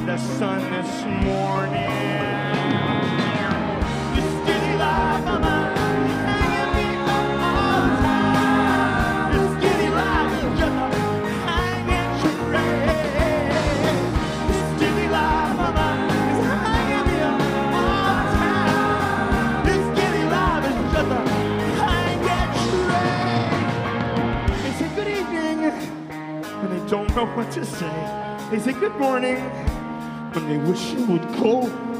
by the sun this morning. This skinny life of mine is hanging me up all the time. This skinny life is just a hanging charade. This skinny life of mine is hanging me up all the time. This skinny life is just a hanging charade. They say good evening when they don't know what to say. They say good morning when they wish it would go